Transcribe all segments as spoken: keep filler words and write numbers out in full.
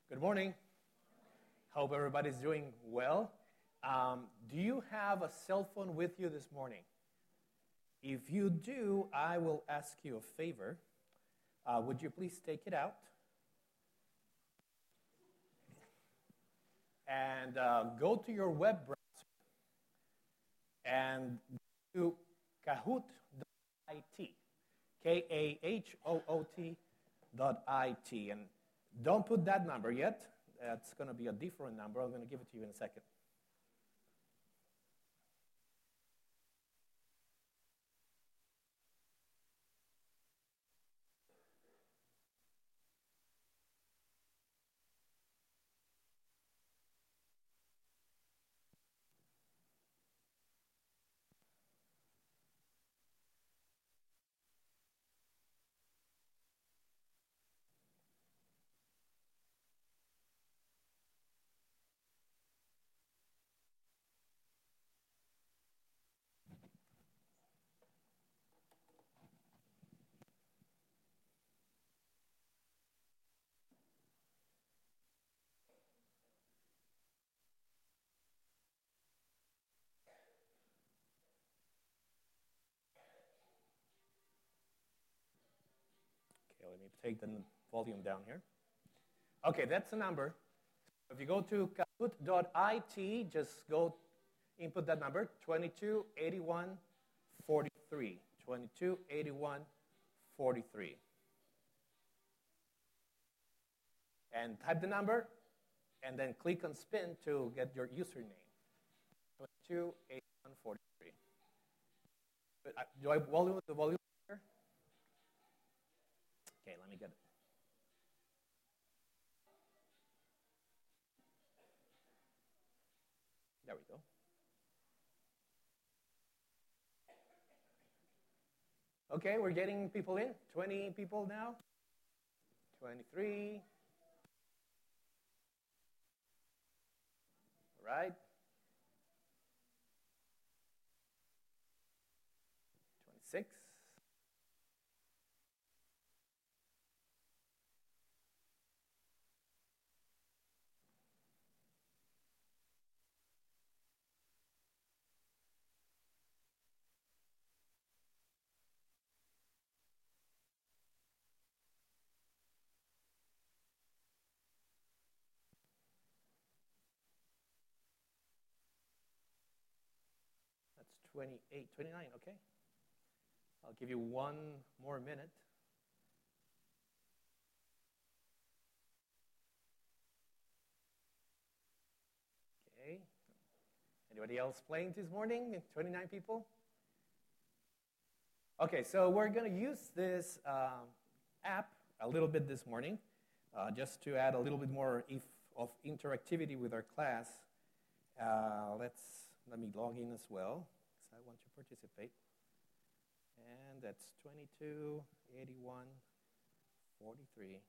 Good morning. Hope everybody's doing well. Um, do you have a cell phone with you this morning? If you do, I will ask you a favor. Uh, would you please take it out and uh, go to your web browser and go to kahoot dot it, K A H O O T dot I T. And don't put that number yet. That's going to be a different number. I'm going to give it to you in a second. Okay, let me take the volume down here. Okay, that's the number. If you go to kahoot dot it, just go input that number, twenty-two eighty-one forty-three. twenty-two eighty-one forty-three. And type the number, and then click on spin to get your username. twenty-two eighty-one forty-three. Do I volume the volume here? Okay, let me get it. There we go. Okay, we're getting people in. twenty people now. twenty-three. All right. twenty-six. That's twenty-eight, twenty-nine, okay. I'll give you one more minute. Okay. Anybody else playing this morning? twenty-nine people? Okay, so we're going to use this um, app a little bit this morning, uh, just to add a little bit more if, of interactivity with our class. Uh, let's let me log in as well, because I want to participate. And that's twenty-two eighty-one forty-three.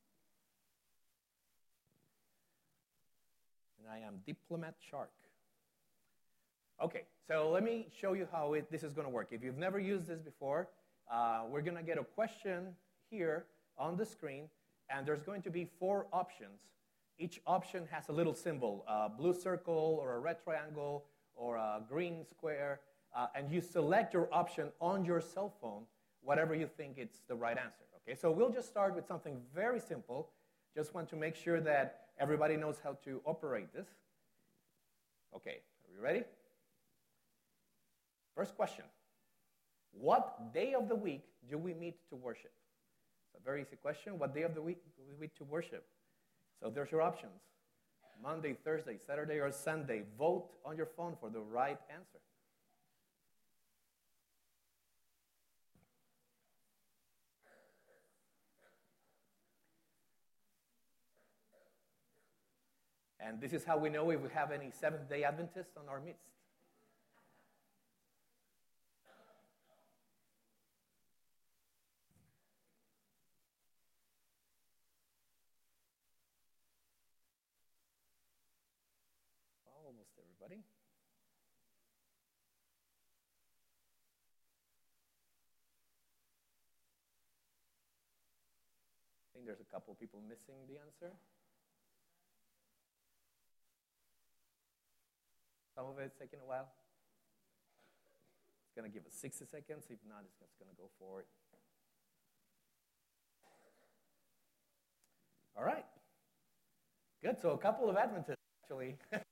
And I am Diplomat Shark. Okay, so let me show you how it, this is going to work. If you've never used this before, uh, we're going to get a question here on the screen, and there's going to be four options. Each option has a little symbol, a blue circle or a red triangle or a green square, uh, and you select your option on your cell phone, whatever you think it's the right answer. Okay, so we'll just start with something very simple. Just want to make sure that everybody knows how to operate this. Okay, are we ready? First question. What day of the week do we meet to worship? It's a very easy question. What day of the week do we meet to worship? So there's your options. Monday, Thursday, Saturday, or Sunday. Vote on your phone for the right answer. And this is how we know if we have any Seventh-day Adventists on our midst. Almost everybody. I think there's a couple people missing the answer. Some of it's taking a while. It's going to give us sixty seconds. If not, it's just going to go forward. All right. Good. So a couple of Adventists, actually.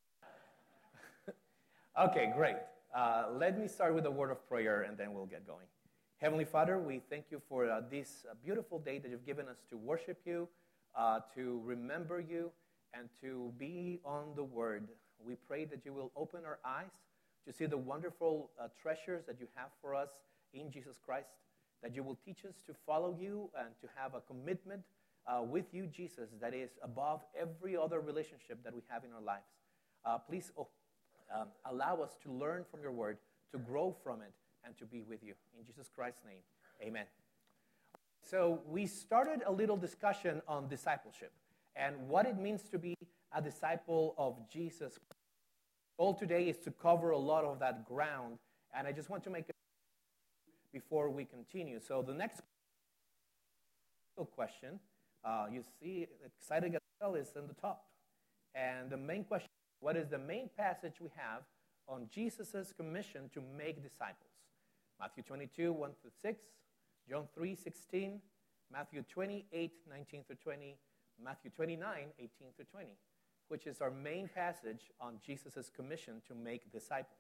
Okay, great. Uh, let me start with a word of prayer, and then we'll get going. Heavenly Father, we thank you for uh, this uh, beautiful day that you've given us to worship you, uh, to remember you, and to be on the Word. We pray that you will open our eyes to see the wonderful uh, treasures that you have for us in Jesus Christ, that you will teach us to follow you and to have a commitment uh, with you, Jesus, that is above every other relationship that we have in our lives. Uh, please oh, um, allow us to learn from your Word, to grow from it, and to be with you. In Jesus Christ's name, amen. So we started a little discussion on discipleship and what it means to be a disciple of Jesus. All today is to cover a lot of that ground, and I just want to make a before we continue. So the next question, uh, you see, excited Gazelle is in the top. And the main question, what is the main passage we have on Jesus' commission to make disciples? Matthew twenty-two, one through six, John three, sixteen, Matthew twenty-eight, nineteen through twenty, Matthew twenty-nine, eighteen through twenty, which is our main passage on Jesus' commission to make disciples.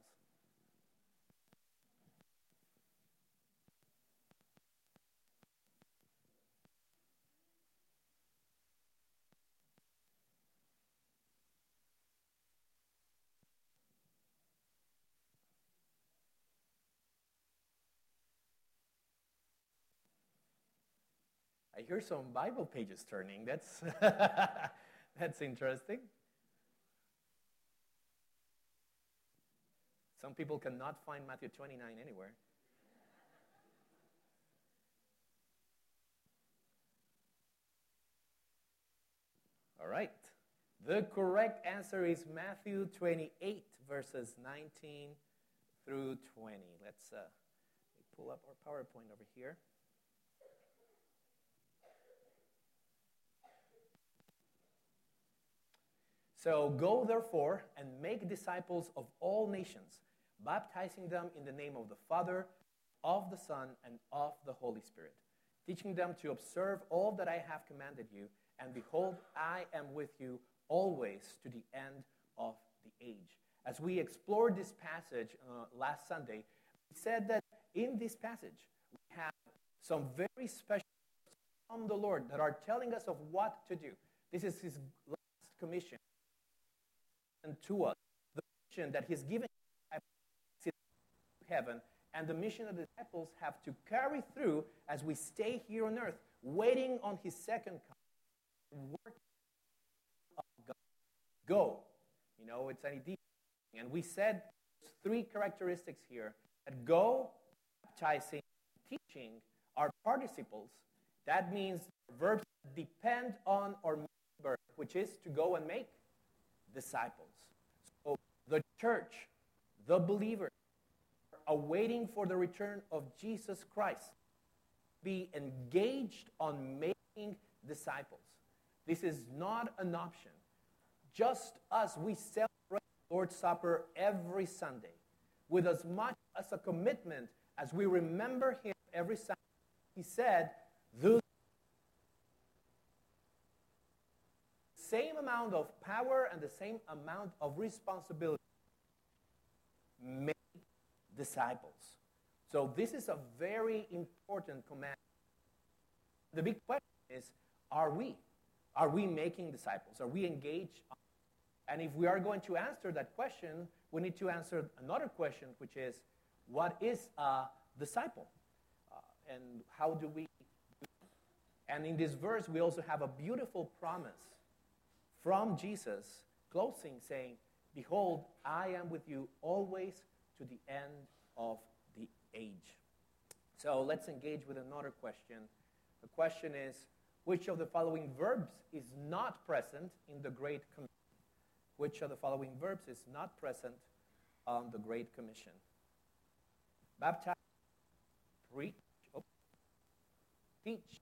I hear some Bible pages turning. That's, that's interesting. Some people cannot find Matthew twenty-nine anywhere. All right. The correct answer is Matthew twenty-eight, verses nineteen through twenty. Let's uh, pull up our PowerPoint over here. So go, therefore, and make disciples of all nations, baptizing them in the name of the Father, of the Son, and of the Holy Spirit, teaching them to observe all that I have commanded you, and behold, I am with you always to the end of the age. As we explored this passage uh, last Sunday, we said that in this passage, we have some very special from the Lord that are telling us of what to do. This is his last commission to us, the mission that he's given to heaven, and the mission that the disciples have to carry through as we stay here on earth, waiting on his second coming. Work of God. Go. You know, it's an idea. And we said three characteristics here: that go, baptizing, teaching are participles. That means verbs that depend on or verb, which is to go and make disciples. So the church, the believers, are waiting for the return of Jesus Christ, be engaged on making disciples. This is not an option. Just as we celebrate Lord's Supper every Sunday, with as much as a commitment as we remember him every Sunday, he said, the same amount of power and the same amount of responsibility. Make disciples. So this is a very important command. The big question is, are we? Are we making disciples? Are we engaged? And if we are going to answer that question, we need to answer another question, which is, what is a disciple? Uh, and how do we do it? And in this verse, we also have a beautiful promise from Jesus, closing, saying, behold, I am with you always to the end of the age. So let's engage with another question. The question is, which of the following verbs is not present in the Great Commission? Which of the following verbs is not present on the Great Commission? Baptize, preach, oh, teach.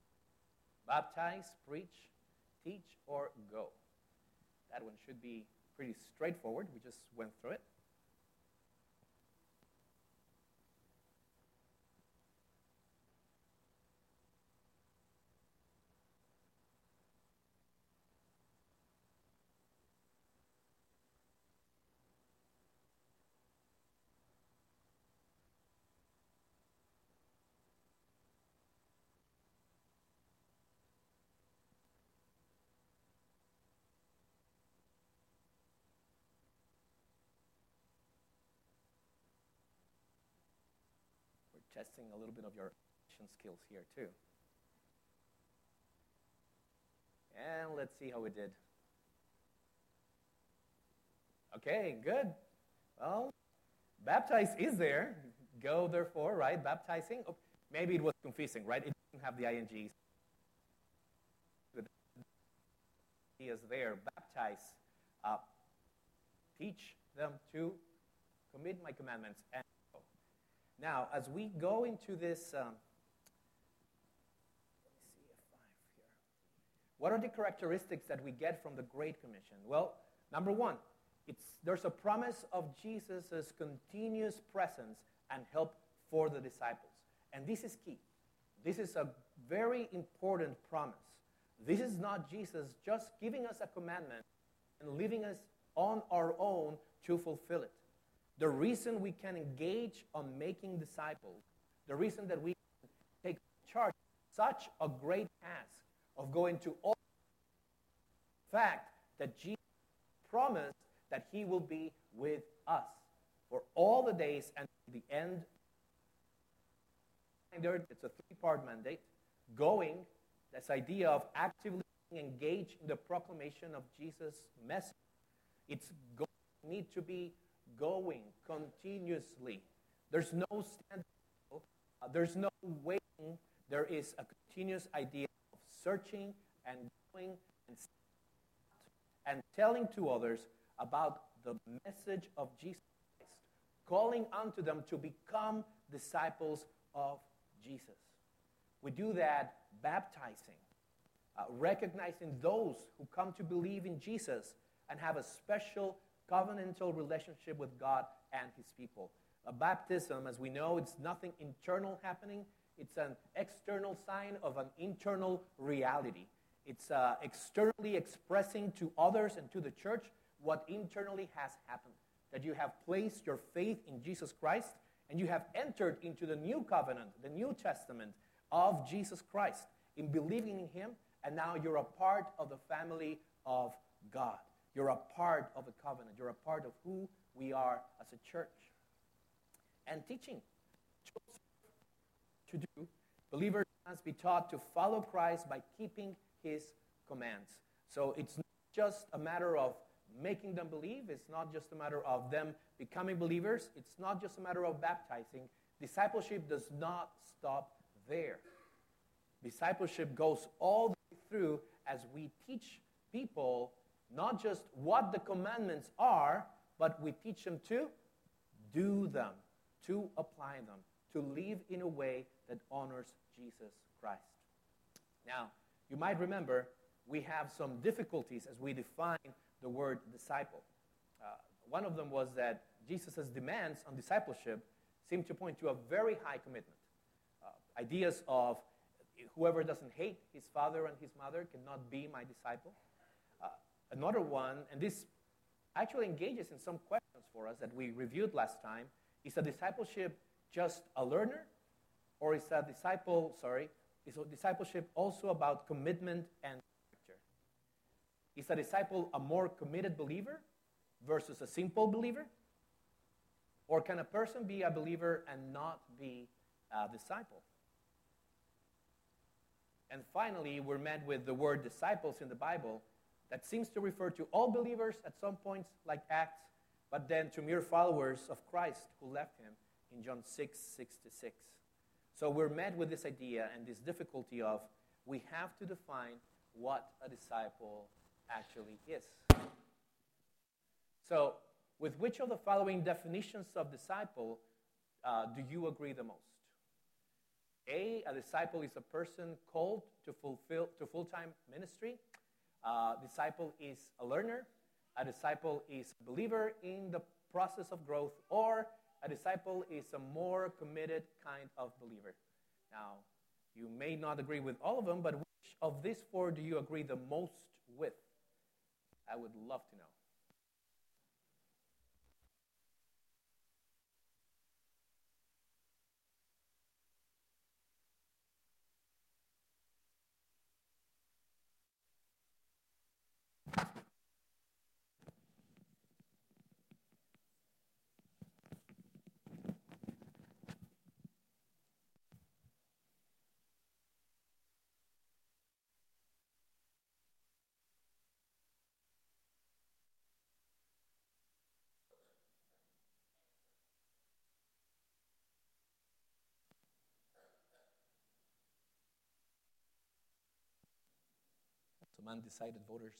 Baptize, preach, teach, or go. That one should be pretty straightforward. We just went through it. We're testing a little bit of your action skills here too. And let's see how we did. Okay, good. Well, baptize is there. Go, therefore, right? Baptizing. Oh, maybe it was confusing, right? It didn't have the I N Gs. He is there. Baptize. Uh, teach them to commit my commandments. And go. Now, as we go into this, um, let me see if I'm here. What are the characteristics that we get from the Great Commission? Well, number one, it's, there's a promise of Jesus' continuous presence and help for the disciples. And this is key. This is a very important promise. This is not Jesus just giving us a commandment and leaving us on our own to fulfill it. The reason we can engage on making disciples, the reason that we can take charge of such a great task of going to all, the fact that Jesus promised that he will be with us for all the days and the end. It's a three-part mandate. Going, this idea of actively engaged in the proclamation of Jesus' message. It's going, need to be going continuously. There's no standing, uh, there's no waiting. There is a continuous idea of searching and going and and telling to others about the message of Jesus Christ, calling unto them to become disciples of Jesus. We do that baptizing, uh, recognizing those who come to believe in Jesus and have a special covenantal relationship with God and his people. A baptism, as we know, it's nothing internal happening. It's an external sign of an internal reality. It's uh, externally expressing to others and to the church what internally has happened, that you have placed your faith in Jesus Christ and you have entered into the new covenant, the New Testament of Jesus Christ, in believing in him, and now you're a part of the family of God. You're a part of a covenant. You're a part of who we are as a church. And teaching. To do, believers must be taught to follow Christ by keeping his commands. So it's not just a matter of making them believe. It's not just a matter of them becoming believers. It's not just a matter of baptizing. Discipleship does not stop there. Discipleship goes all the way through as we teach people not just what the commandments are, but we teach them to do them, to apply them, to live in a way that honors Jesus Christ. Now, you might remember we have some difficulties as we define the word disciple. Uh, one of them was that Jesus' demands on discipleship seem to point to a very high commitment. Uh, ideas of whoever doesn't hate his father and his mother cannot be my disciple. Uh, another one, and this actually engages in some questions for us that we reviewed last time, is a discipleship just a learner? Or is a disciple, sorry, is a discipleship also about commitment and character? Is a disciple a more committed believer versus a simple believer? Or can a person be a believer and not be a disciple? And finally, we're met with the word disciples in the Bible that seems to refer to all believers at some points, like Acts, but then to mere followers of Christ who left him in John six sixty-six. So we're met with this idea and this difficulty of we have to define what a disciple actually is. So with which of the following definitions of disciple uh, do you agree the most? A, a disciple is a person called to fulfill to full-time ministry. Uh, disciple is a learner. a disciple is a believer in the process of growth, or a disciple is a more committed kind of believer. Now, you may not agree with all of them, but which of these four do you agree the most with? I would love to know. Some undecided voters.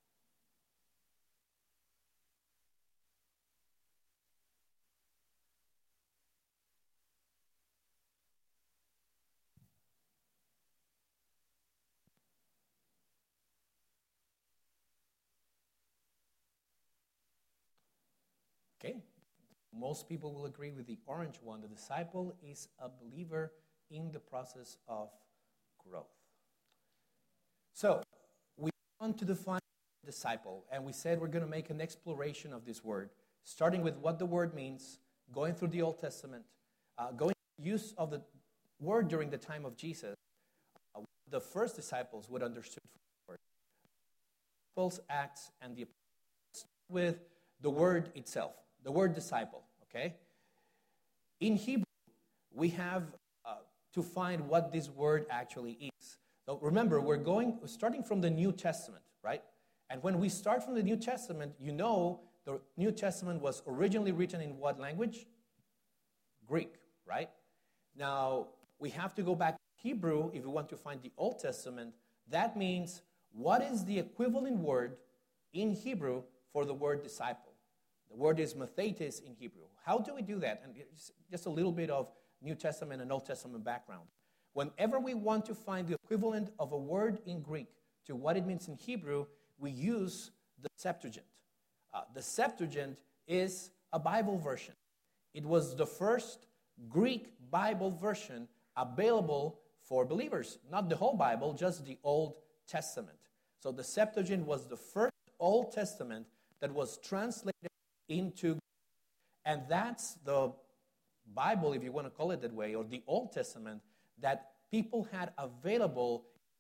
Okay. Most people will agree with the orange one. The disciple is a believer in the process of growth. So, we want to define disciple, and we said we're going to make an exploration of this word, starting with what the word means, going through the Old Testament, uh, going through the use of the word during the time of Jesus. Uh, the first disciples would understood from the word. Apostles, Acts, and the Apostles with the word itself, the word disciple, okay? In Hebrew, we have uh, to find what this word actually is. So remember, we're going starting from the New Testament, right? And when we start from the New Testament, you know the New Testament was originally written in what language? Greek, right? Now, we have to go back to Hebrew if we want to find the Old Testament. That means, what is the equivalent word in Hebrew for the word disciple? The word is mathetes in Hebrew. How do we do that? And just a little bit of New Testament and Old Testament background. Whenever we want to find the equivalent of a word in Greek to what it means in Hebrew, we use the Septuagint. Uh, the Septuagint is a Bible version. It was the first Greek Bible version available for believers. Not the whole Bible, just the Old Testament. So the Septuagint was the first Old Testament that was translated into Greek. And that's the Bible, if you want to call it that way, or the Old Testament, that people had available.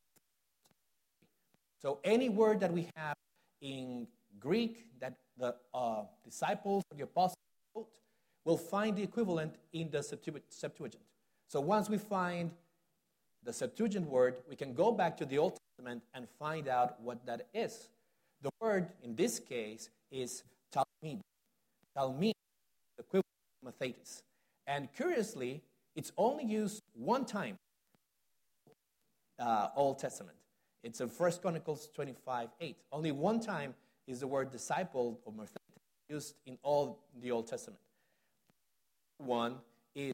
So any word that we have in Greek that the uh, disciples of the apostles wrote, we'll find the equivalent in the Septuagint. So once we find the Septuagint word, we can go back to the Old Testament and find out what that is. The word, in this case, is talmid. Talmid, the equivalent of mathetes. And curiously, it's only used one time, uh, Old Testament. It's in First Chronicles twenty-five eight. Only one time is the word disciple or mathetes used in all the Old Testament. One is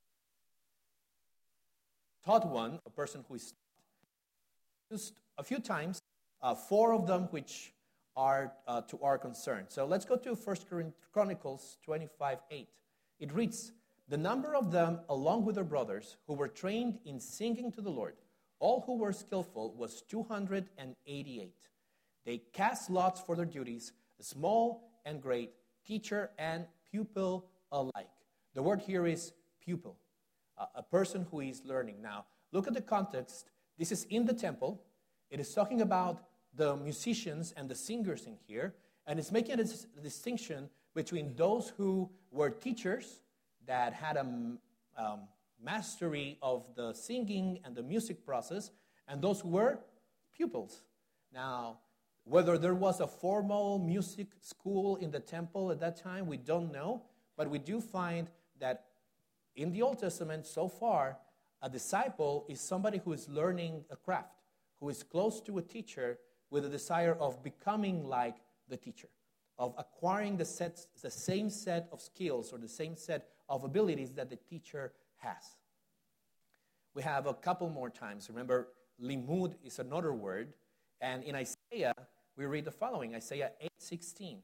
taught one, a person who is used a few times, uh, four of them which are uh, to our concern. So let's go to First Chronicles twenty-five eight. It reads, "The number of them, along with their brothers, who were trained in singing to the Lord, all who were skillful, was two hundred eighty-eight. They cast lots for their duties, small and great, teacher and pupil alike." The word here is pupil, uh, a person who is learning. Now, look at the context. This is in the temple. It is talking about the musicians and the singers in here, and it's making a, dis- a distinction between those who were teachers that had a um, mastery of the singing and the music process, and those who were pupils. Now, whether there was a formal music school in the temple at that time, we don't know, but we do find that in the Old Testament so far, a disciple is somebody who is learning a craft, who is close to a teacher with a desire of becoming like the teacher, of acquiring the, sets, the same set of skills or the same set of abilities that the teacher has. We have a couple more times. Remember, limud is another word, and in Isaiah, we read the following, Isaiah eight sixteen.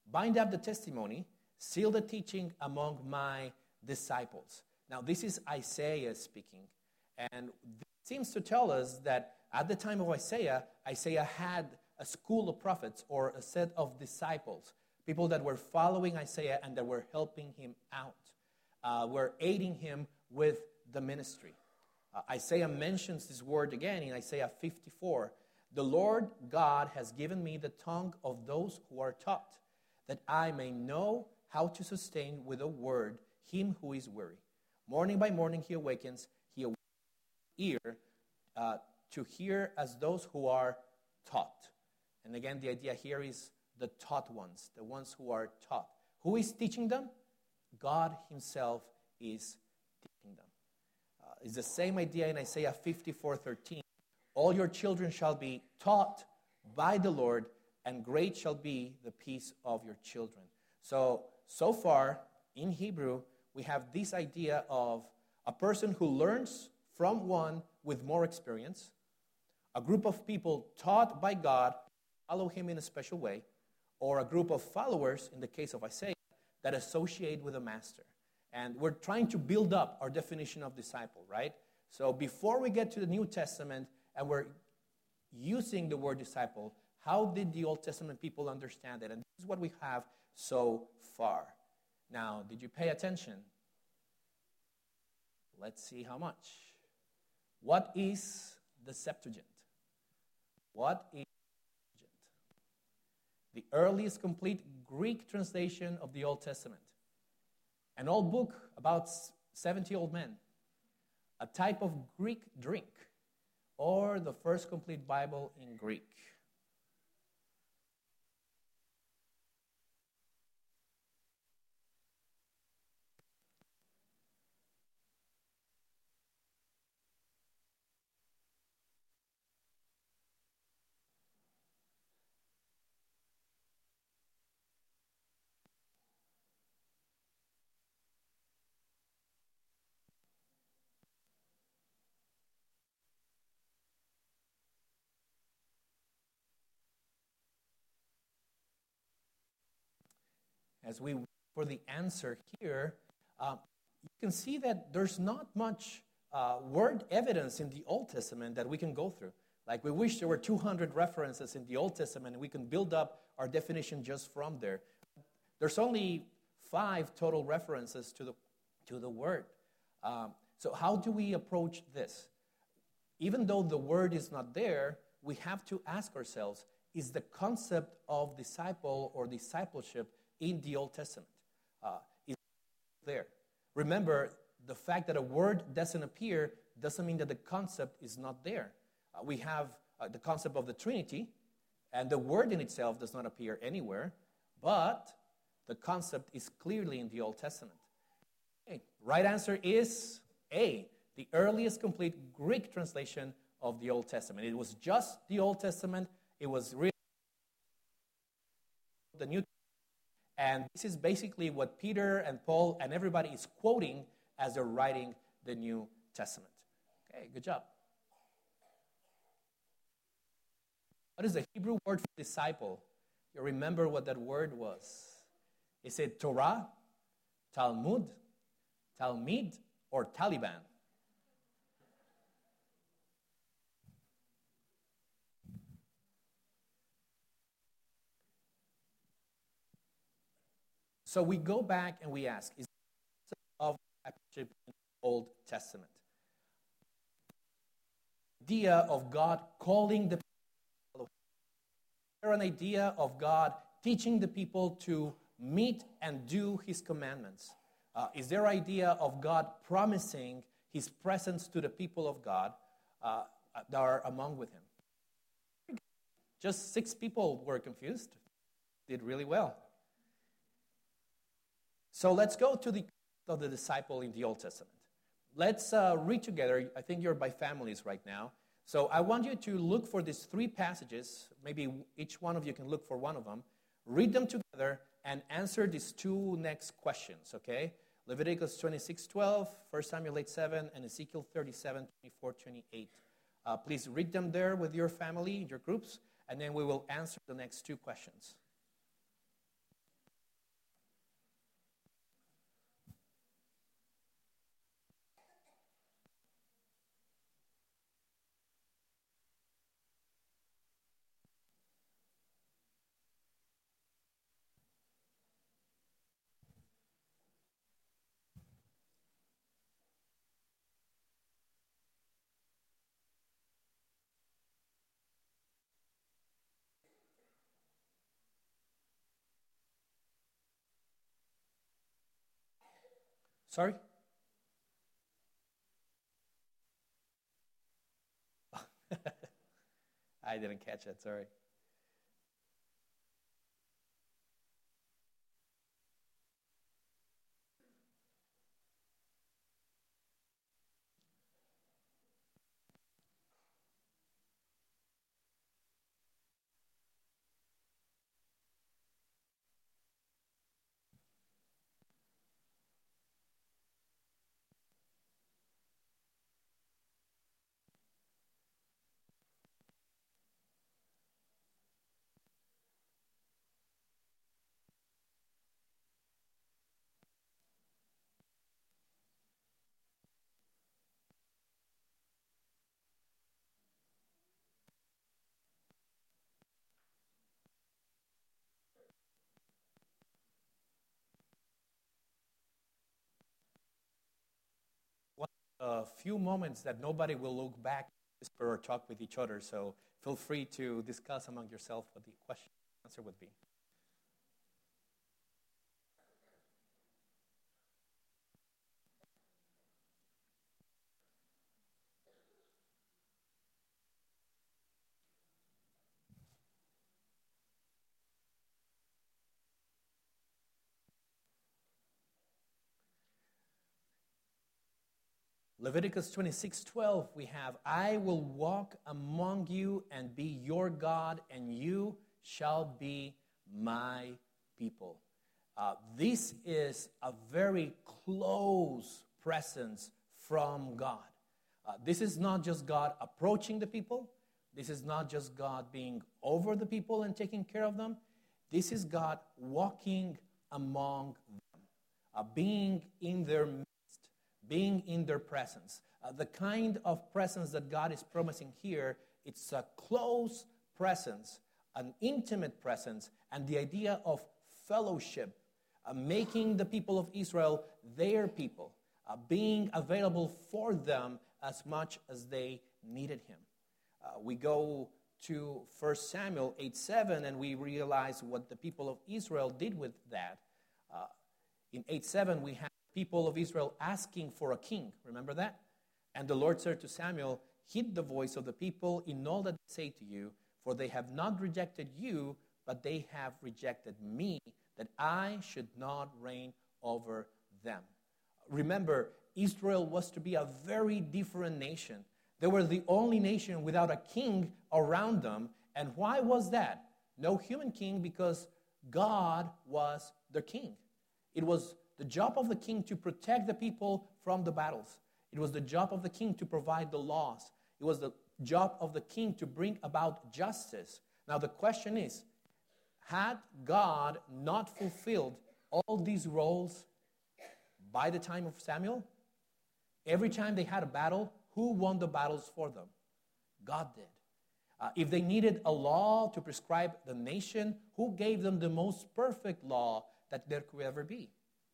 bind up the testimony, seal the teaching among my disciples. Now, this is Isaiah speaking. And this seems to tell us that at the time of Isaiah, Isaiah had a school of prophets or a set of disciples, people that were following Isaiah and that were helping him out, uh, were aiding him with the ministry. Uh, Isaiah mentions this word again in Isaiah fifty-four. The Lord God has given me the tongue of those who are taught, that I may know how to sustain with a word him who is weary. Morning by morning he awakens, he awakens his ear uh, to hear as those who are taught. And again, the idea here is the taught ones, the ones who are taught. Who is teaching them? God himself is teaching them. Uh, it's the same idea in Isaiah fifty-four thirteen. All your children shall be taught by the Lord, and great shall be the peace of your children. So, so far, in Hebrew, we have this idea of a person who learns from one with more experience, a group of people taught by God, follow him in a special way, or a group of followers, in the case of Isaiah, that associate with a master. And we're trying to build up our definition of disciple, right? So before we get to the New Testament, and we're using the word disciple, how did the Old Testament people understand it? And this is what we have so far. Now, did you pay attention? Let's see how much. What is the Septuagint? What is the Septuagint? The earliest complete Greek translation of the Old Testament. An old book about seventy old men. A type of Greek drink. Or the first complete Bible in Greek. As we wait for the answer here, uh, you can see that there's not much uh, word evidence in the Old Testament that we can go through. Like we wish there were two hundred references in the Old Testament and we can build up our definition just from there. There's only five total references to the, to the word. Um, so how do we approach this? Even though the word is not there, we have to ask ourselves, is the concept of disciple or discipleship in the Old Testament? Uh, is there? Remember, the fact that a word doesn't appear doesn't mean that the concept is not there. Uh, we have uh, the concept of the Trinity, and the word in itself does not appear anywhere, but the concept is clearly in the Old Testament. Okay. Right answer is A, the earliest complete Greek translation of the Old Testament. It was just the Old Testament. It was really the New Testament. And this is basically what Peter and Paul and everybody is quoting as they're writing the New Testament. Okay, good job. What is the Hebrew word for disciple? You remember what that word was. Is it Torah, Talmud, Talmid, or Taliban? So we go back and we ask, is there of discipleship in the Old Testament? Idea of God calling the people. Is there an idea of God teaching the people to meet and do his commandments? Uh, is there an idea of God promising his presence to the people of God uh, that are among with him? Just six people were confused. Did really well. So let's go to the of the disciple in the Old Testament. Let's uh, read together. I think you're by families right now. So I want you to look for these three passages. Maybe each one of you can look for one of them. Read them together and answer these two next questions, okay? Leviticus twenty-six twelve, First Samuel eight seven, and Ezekiel thirty-seven twenty-four twenty-eight. Uh, please read them there with your family, your groups, and then we will answer the next two questions. Sorry? I didn't catch that, sorry. One a few moments that nobody will look back, whisper, or talk with each other. So feel free to discuss among yourself what the question answer would be. Leviticus twenty-six twelve, we have, I will walk among you and be your God, and you shall be my people. Uh, this is a very close presence from God. Uh, this is not just God approaching the people. This is not just God being over the people and taking care of them. This is God walking among them, uh, being in their midst, being in their presence. Uh, the kind of presence that God is promising here, it's a close presence, an intimate presence, and the idea of fellowship, uh, making the people of Israel their people, uh, being available for them as much as they needed him. Uh, we go to First Samuel eight seven, and we realize what the people of Israel did with that. Uh, in eight seven, we have people of Israel asking for a king. Remember that? And the Lord said to Samuel, heed the voice of the people in all that they say to you, for they have not rejected you, but they have rejected me, that I should not reign over them. Remember, Israel was to be a very different nation. They were the only nation without a king around them. And why was that? No human king, because God was their king. It was the job of the king to protect the people from the battles. It was the job of the king to provide the laws. It was the job of the king to bring about justice. Now the question is, had God not fulfilled all these roles by the time of Samuel? Every time they had a battle, who won the battles for them? God did. Uh, if they needed a law to prescribe the nation, who gave them the most perfect law that there could ever be?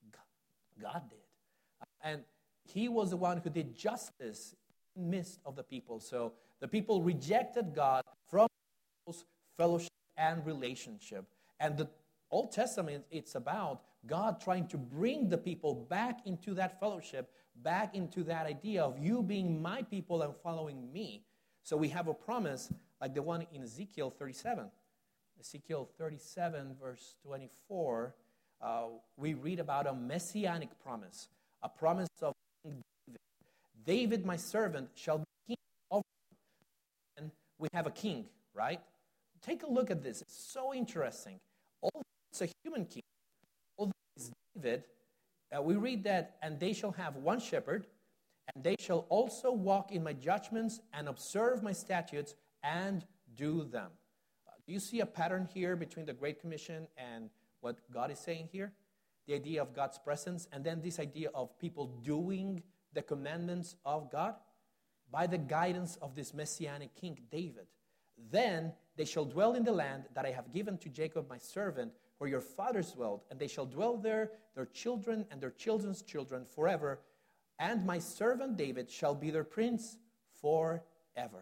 God did. And he was the one who did justice in the midst of the people. So the people rejected God from fellowship and relationship. And the Old Testament, it's about God trying to bring the people back into that fellowship, back into that idea of you being my people and following me. So we have a promise like the one in Ezekiel thirty-seven. Ezekiel thirty-seven, verse twenty-four. Uh, we read about a messianic promise, a promise of King David. David, my servant, shall be king over you. And we have a king, right? Take a look at this. It's so interesting. Although it's a human king, although it's David, uh, we read that, and they shall have one shepherd, and they shall also walk in my judgments and observe my statutes and do them. Uh, do you see a pattern here between the Great Commission and what God is saying here? The idea of God's presence, and then this idea of people doing the commandments of God by the guidance of this messianic king, David. Then they shall dwell in the land that I have given to Jacob my servant, where your fathers dwelled, and they shall dwell there, their children and their children's children forever, and my servant David shall be their prince forever.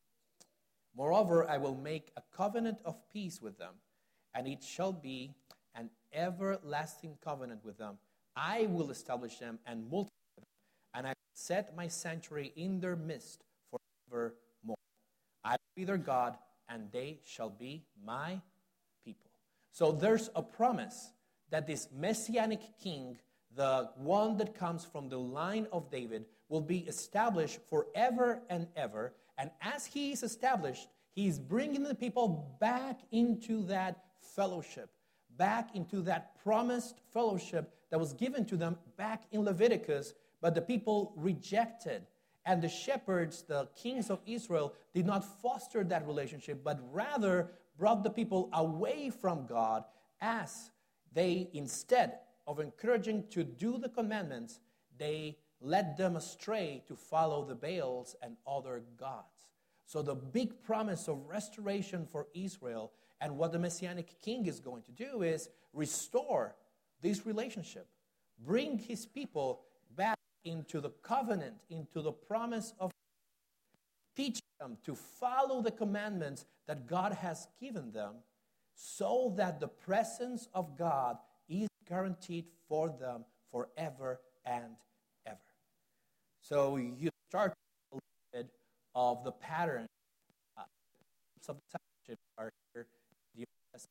Moreover, I will make a covenant of peace with them, and it shall be an everlasting covenant with them. I will establish them and multiply them, and I will set my sanctuary in their midst forevermore. I will be their God, and they shall be my people. So there's a promise that this messianic king, the one that comes from the line of David, will be established forever and ever. And as he is established, he is bringing the people back into that fellowship, back into that promised fellowship that was given to them back in Leviticus, but the people rejected. And the shepherds, the kings of Israel, did not foster that relationship, but rather brought the people away from God, as they, instead of encouraging to do the commandments, they led them astray to follow the Baals and other gods. So the big promise of restoration for Israel and what the Messianic king is going to do is restore this relationship, bring his people back into the covenant, into the promise of God, teach them to follow the commandments that God has given them, so that the presence of God is guaranteed for them forever and ever. So you start a little bit of the pattern uh, of the discipleship are here in the Old Testament.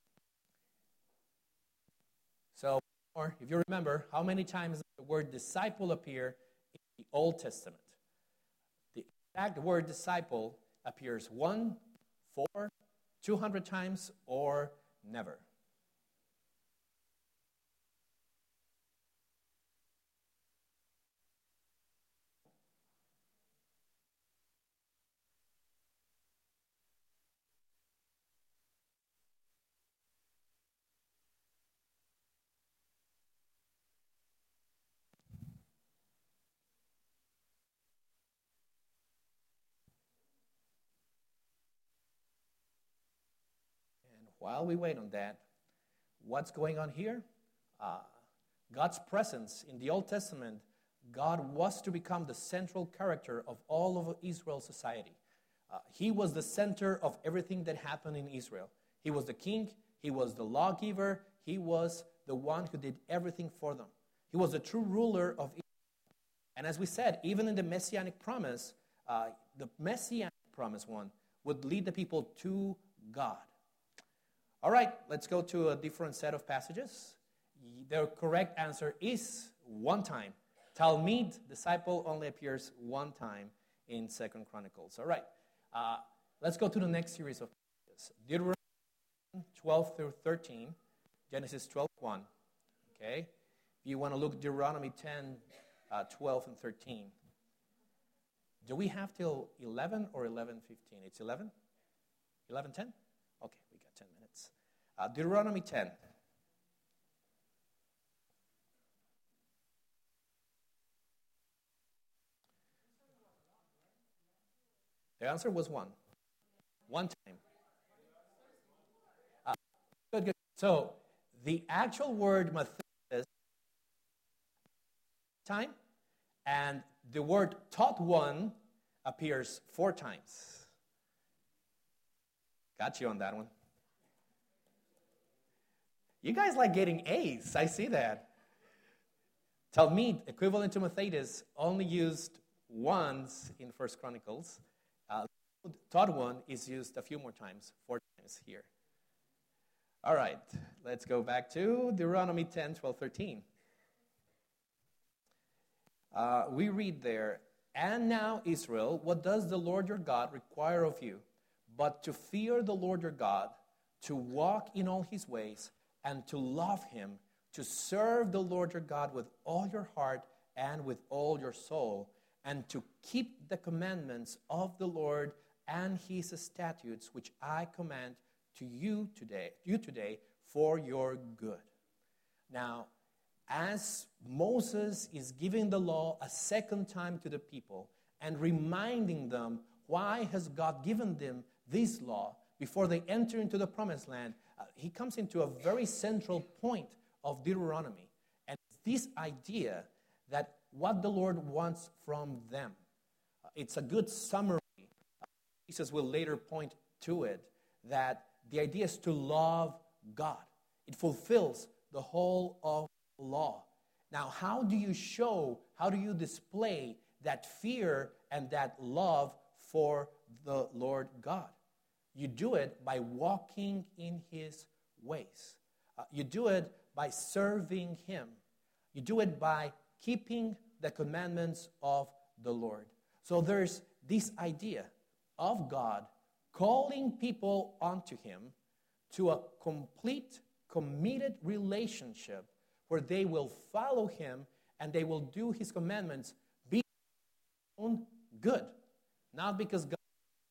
So, or if you remember, how many times does the word disciple appear in the Old Testament? The exact word disciple appears one, four, two hundred times, or never. While we wait on that, what's going on here? Uh, God's presence in the Old Testament, God was to become the central character of all of Israel's society. Uh, he was the center of everything that happened in Israel. He was the king, he was the lawgiver, he was the one who did everything for them. He was the true ruler of Israel. And as we said, even in the Messianic promise, uh, the Messianic promise one would lead the people to God. All right, let's go to a different set of passages. The correct answer is one time. Talmid, disciple, only appears one time in Second Chronicles. All right, uh, let's go to the next series of passages. Deuteronomy twelve through thirteen, Genesis twelve one. Okay, if you want to look Deuteronomy ten, uh, twelve, and thirteen. Do we have till eleven or eleven fifteen? It's eleven? eleven ten? Okay, we got ten minutes. Uh, Deuteronomy ten. The answer was one. One time. Uh, good, good. So, the actual word Matthias, time, and the word taught one appears four times. Got you on that one. You guys like getting A's. I see that. Talmid, equivalent to Matthias, only used once in First Chronicles. Uh, taught one is used a few more times, four times here. All right, let's go back to Deuteronomy ten, twelve, thirteen. Uh, we read there, "And now, Israel, what does the Lord your God require of you, but to fear the Lord your God, to walk in all his ways, and to love him, to serve the Lord your God with all your heart and with all your soul, and to keep the commandments of the Lord and his statutes, which I command to you today, you today for your good." Now, as Moses is giving the law a second time to the people and reminding them why has God given them this law before they enter into the promised land, uh, he comes into a very central point of Deuteronomy. And it's this idea that what the Lord wants from them. Uh, it's a good summary. Uh, Jesus will later point to it, that the idea is to love God. It fulfills the whole of the law. Now, how do you show, how do you display that fear and that love for the Lord God? You do it by walking in His ways. Uh, you do it by serving Him. You do it by keeping the commandments of the Lord. So there's this idea of God calling people unto Him to a complete, committed relationship where they will follow Him and they will do His commandments be own good. Not because God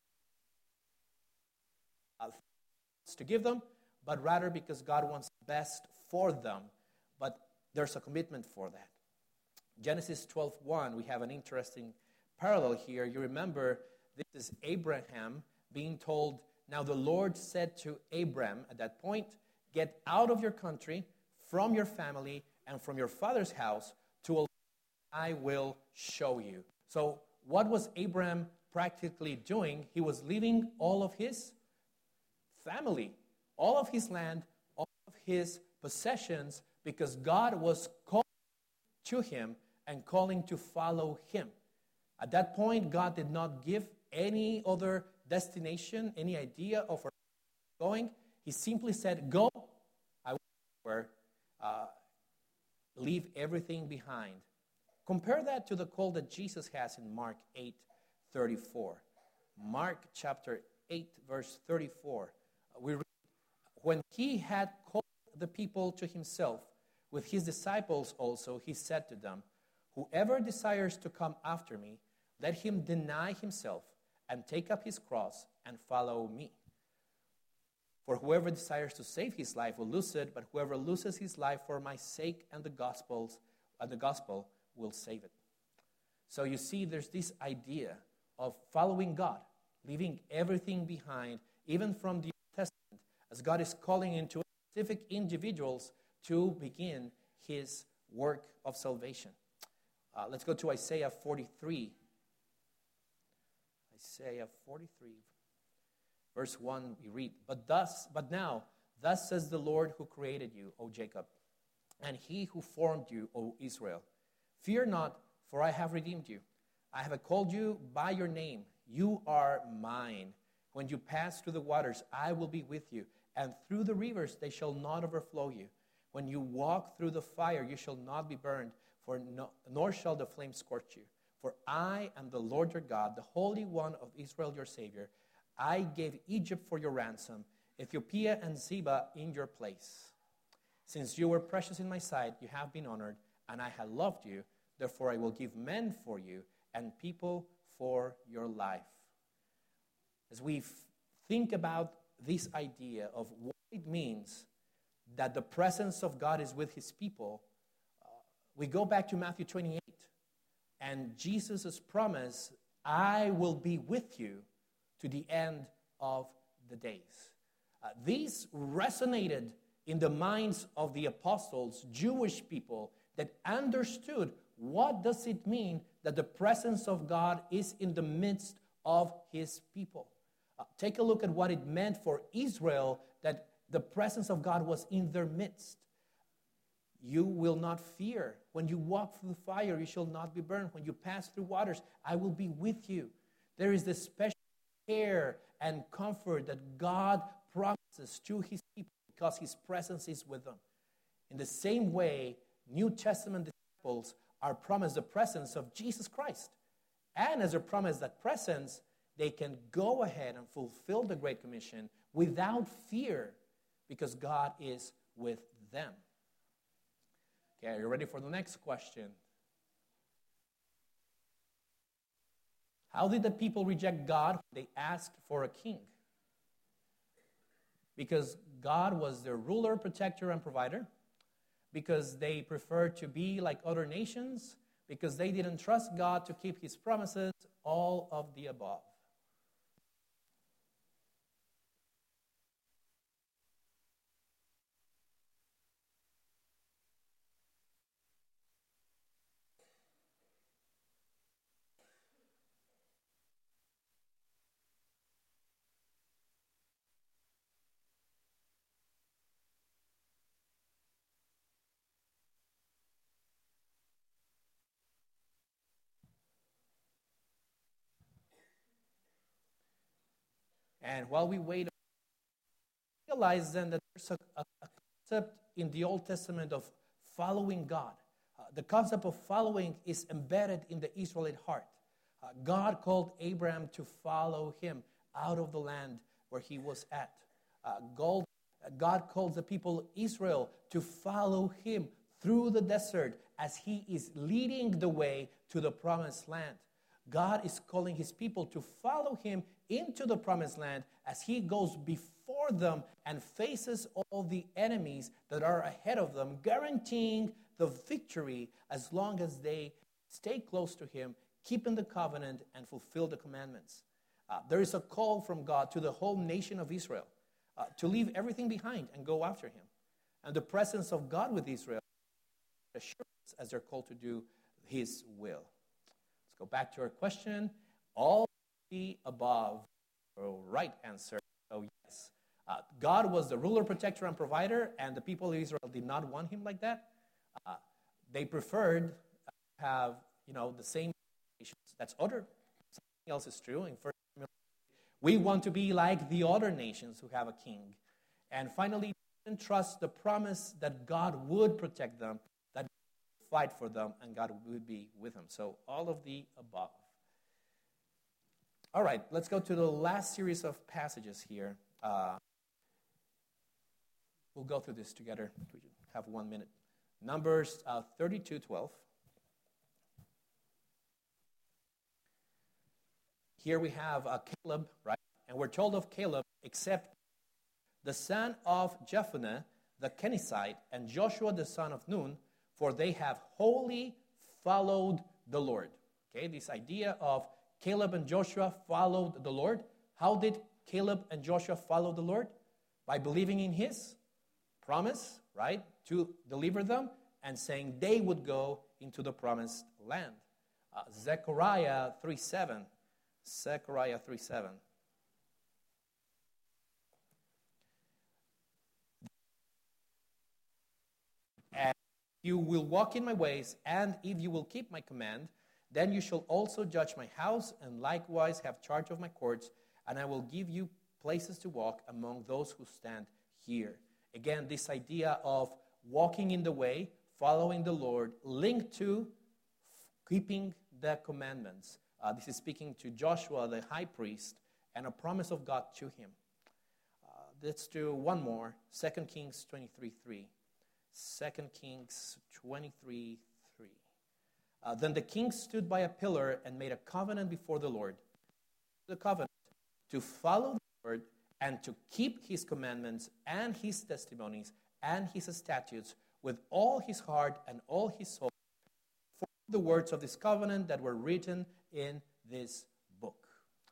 wants to give them, but rather because God wants best for them. But there's a commitment for that. Genesis twelve one, we have an interesting parallel here. You remember, this is Abraham being told, now the Lord said to Abram at that point, get out of your country, from your family, and from your father's house to a land I will show you. So what was Abraham practically doing? He was leaving all of his family, all of his land, all of his possessions, because God was calling to him and calling to follow Him. At that point, God did not give any other destination, any idea of where he was going. He simply said, go, I will uh, leave everything behind. Compare that to the call that Jesus has in Mark eight thirty-four. Mark chapter eight, verse thirty-four. We read, when He had called the people to Himself, with His disciples also, He said to them, whoever desires to come after me, let him deny himself and take up his cross and follow me. For whoever desires to save his life will lose it, but whoever loses his life for my sake and the gospel's and the gospel will save it. So you see, there's this idea of following God, leaving everything behind, even from the Old Testament, as God is calling into specific individuals to begin His work of salvation. Uh, let's go to Isaiah forty-three. Isaiah forty-three, verse one, we read, But thus, but now, thus says the Lord who created you, O Jacob, and He who formed you, O Israel. Fear not, for I have redeemed you. I have called you by your name. You are mine. When you pass through the waters, I will be with you, and through the rivers they shall not overflow you. When you walk through the fire, you shall not be burned, for no, nor shall the flame scorch you. For I am the Lord your God, the Holy One of Israel your Savior. I gave Egypt for your ransom, Ethiopia and Zebah in your place. Since you were precious in my sight, you have been honored, and I have loved you. Therefore I will give men for you, and people for your life. As we f- think about this idea of what it means that the presence of God is with His people, uh, we go back to Matthew twenty-eight. And Jesus' promise, I will be with you to the end of the days. Uh, these resonated in the minds of the apostles, Jewish people, that understood what does it mean that the presence of God is in the midst of His people. Uh, take a look at what it meant for Israel that the presence of God was in their midst. You will not fear. When you walk through fire, you shall not be burned. When you pass through waters, I will be with you. There is this special care and comfort that God promises to His people because His presence is with them. In the same way, New Testament disciples are promised the presence of Jesus Christ. And as a promise that presence, they can go ahead and fulfill the Great Commission without fear because God is with them. Okay, are you ready for the next question? How did the people reject God when they asked for a king? Because God was their ruler, protector, and provider. Because they preferred to be like other nations. Because they didn't trust God to keep His promises. All of the above. And while we wait, realize then that there's a, a, a concept in the Old Testament of following God. Uh, the concept of following is embedded in the Israelite heart. Uh, God called Abraham to follow him out of the land where he was at. Uh, God, God calls the people of Israel to follow him through the desert as he is leading the way to the promised land. God is calling his people to follow him into the promised land as he goes before them and faces all the enemies that are ahead of them, guaranteeing the victory as long as they stay close to him, keep in the covenant, and fulfill the commandments. Uh, there is a call from God to the whole nation of Israel uh, to leave everything behind and go after him. And the presence of God with Israel assurance as they're called to do his will. Let's go back to our question. All the above, oh, right answer. Oh, yes. Uh, God was the ruler, protector, and provider, and the people of Israel did not want him like that. Uh, they preferred to have, you know, the same nations. That's other. Something else is true. In First Samuel, we want to be like the other nations who have a king. And finally, didn't trust the promise that God would protect them, that God would fight for them, and God would be with them. So all of the above. All right, let's go to the last series of passages here. Uh, we'll go through this together. We have one minute. Numbers uh, thirty-two twelve. Here we have uh, Caleb, right? And we're told of Caleb, except the son of Jephunneh, the Kenizzite, and Joshua, the son of Nun, for they have wholly followed the Lord. Okay, this idea of Caleb and Joshua followed the Lord. How did Caleb and Joshua follow the Lord? By believing in his promise, right, to deliver them, and saying they would go into the promised land. Uh, Zechariah three seven. Zechariah three seven. And you will walk in my ways, and if you will keep my command, then you shall also judge my house, and likewise have charge of my courts, and I will give you places to walk among those who stand here. Again, this idea of walking in the way, following the Lord, linked to keeping the commandments. Uh, this is speaking to Joshua, the high priest, and a promise of God to him. Uh, let's do one more, Second Kings twenty-three three. Second Kings twenty-three three. Uh, then the king stood by a pillar and made a covenant before the Lord. The covenant to follow the Lord and to keep his commandments and his testimonies and his statutes with all his heart and all his soul, for the words of this covenant that were written in this book.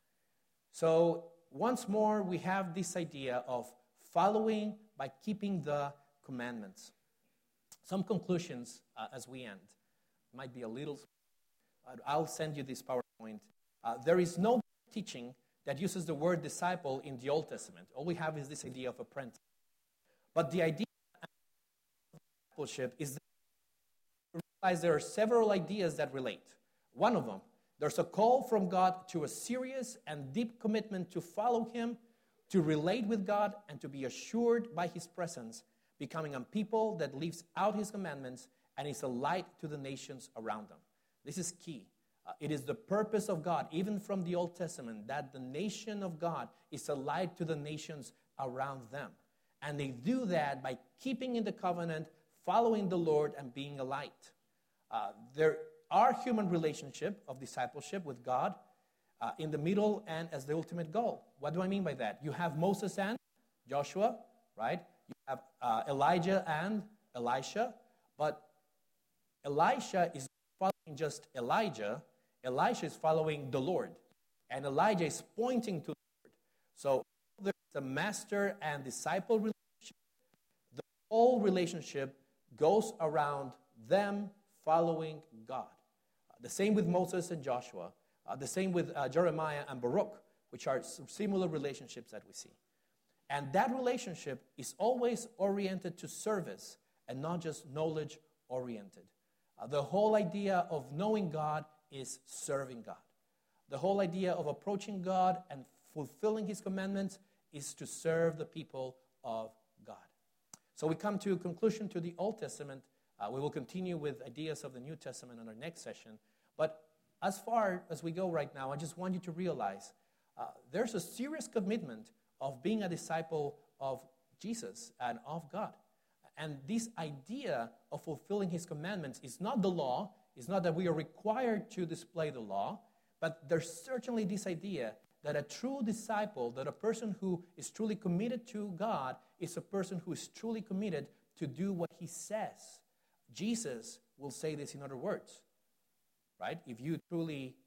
So once more, we have this idea of following by keeping the commandments. Some conclusions uh, as we end. Might be a little, uh, I'll send you this PowerPoint. Uh, there is no teaching that uses the word disciple in the Old Testament. All we have is this idea of apprentice. But the idea of discipleship is that you realize there are several ideas that relate. One of them, there's a call from God to a serious and deep commitment to follow him, to relate with God, and to be assured by his presence, becoming a people that lives out his commandments and is a light to the nations around them. This is key. Uh, it is the purpose of God, even from the Old Testament, that the nation of God is a light to the nations around them. And they do that by keeping in the covenant, following the Lord, and being a light. Uh, there are human relationship of discipleship with God uh, in the middle and as the ultimate goal. What do I mean by that? You have Moses and Joshua, right? You have uh, Elijah and Elisha, but Elisha is following just Elijah. Elisha is following the Lord. And Elijah is pointing to the Lord. So there's a master and disciple relationship. The whole relationship goes around them following God. Uh, the same with Moses and Joshua. Uh, the same with uh, Jeremiah and Baruch, which are similar relationships that we see. And that relationship is always oriented to service and not just knowledge-oriented. Uh, the whole idea of knowing God is serving God. The whole idea of approaching God and fulfilling his commandments is to serve the people of God. So we come to a conclusion to the Old Testament. Uh, we will continue with ideas of the New Testament in our next session. But as far as we go right now, I just want you to realize uh, there's a serious commitment of being a disciple of Jesus and of God. And this idea of fulfilling his commandments is not the law. It's not that we are required to display the law. But there's certainly this idea that a true disciple, that a person who is truly committed to God, is a person who is truly committed to do what he says. Jesus will say this in other words, right? If you truly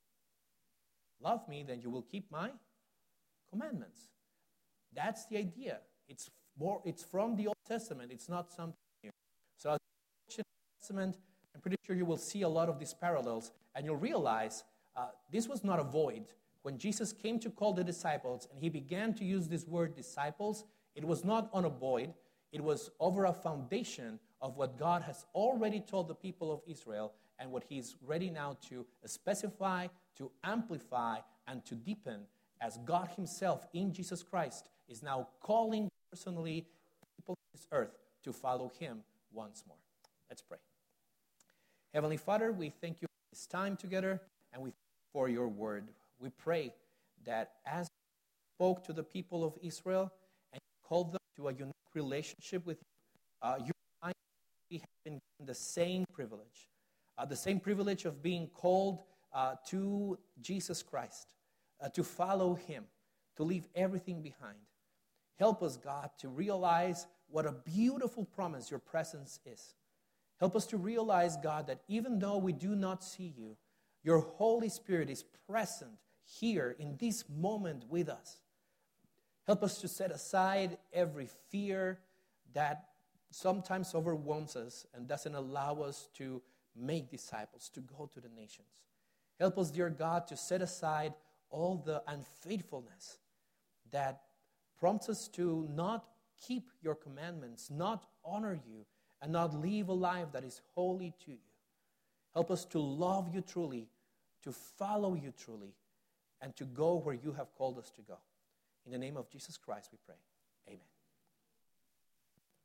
love me, then you will keep my commandments. That's the idea. It's more. It's from the Old Testament. It's not something new. So as you read the Old Testament, I'm pretty sure you will see a lot of these parallels, and you'll realize uh, this was not a void. When Jesus came to call the disciples, and he began to use this word disciples, it was not on a void. It was over a foundation of what God has already told the people of Israel and what he's ready now to specify, to amplify, and to deepen as God himself in Jesus Christ is now calling personally people on this earth to follow him once more. Let's pray. Heavenly Father, we thank you for this time together and we thank you for your word. We pray that as you spoke to the people of Israel and you called them to a unique relationship with you, uh, you and I we have been given the same privilege, uh, the same privilege of being called uh, to Jesus Christ, uh, to follow him, to leave everything behind. Help us, God, to realize what a beautiful promise your presence is. Help us to realize, God, that even though we do not see you, your Holy Spirit is present here in this moment with us. Help us to set aside every fear that sometimes overwhelms us and doesn't allow us to make disciples, to go to the nations. Help us, dear God, to set aside all the unfaithfulness that prompts us to not keep your commandments, not honor you, and not live a life that is holy to you. Help us to love you truly, to follow you truly, and to go where you have called us to go. In the name of Jesus Christ we pray. Amen.